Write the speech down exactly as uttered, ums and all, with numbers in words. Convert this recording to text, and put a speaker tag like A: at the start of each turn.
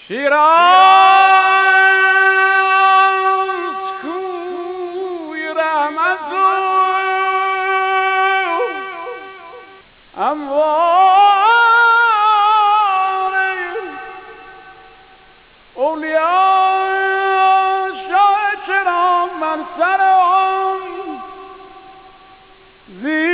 A: شیراز کوی رحمت و اموال اولیاء شاه چرا من سر آن زیر